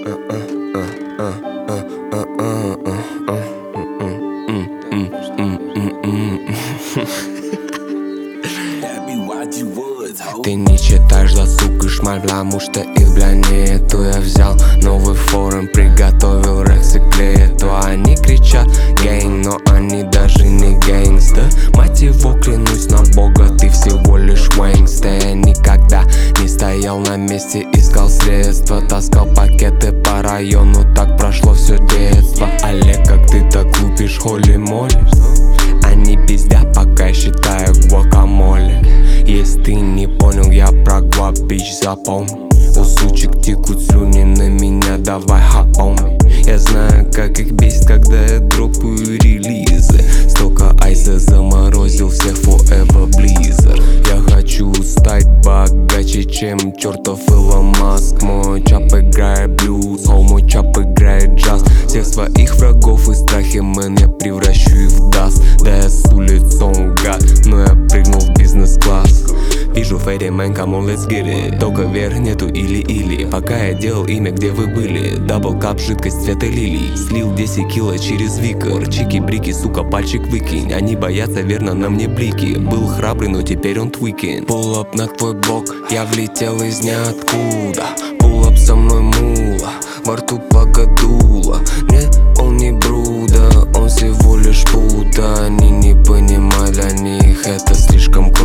Ты не читаешь досуг и шмаль, потому что их, бля, нету. Я взял новый форум, приготовил рекс и клеету. Они кричат гэнг, но они даже не гэнгста. Мать его, клянусь на бога, ты всего лишь вэнгста. Я никогда не стоял на месте, искал средства, таскал пакеты по району, так прошло все детство. Олег, как ты так лупишь холи-моли? Они пиздят, пока я считаю гуакамоле. Если ты не понял, я про гуап, бич, запомни. У сучек текут слюни на меня, давай хапоми. Я знаю, как их бесит, когда я дропаю релизы. Столько айса заморозил всех forever blizzard. Я хочу стать богаче, чем чертов Илон Маск. Мой чап играет блюз, мой чап играет джаз. Всех своих врагов и страхи, мэн, я превращу их в даст. Да я с улиц, он гад, но я прыгнул в бизнес-класс. Вижу фэри, мэн, come on, let's get it. Только вверх, нету или-или. Пока я делал имя, где вы были. Даблкап, жидкость цвета лилий. Слил 10 кило через викор. Чики-брики, сука, пальчик выкинь. Они боятся, верно, на мне блики. Был храбрый, но теперь он твикин. Пул-ап на твой бок, я влетел из ниоткуда. Пул-ап со мной мула, во рту погодула. Нет, он не бруда, он всего лишь пута. Они не понимают, для них это слишком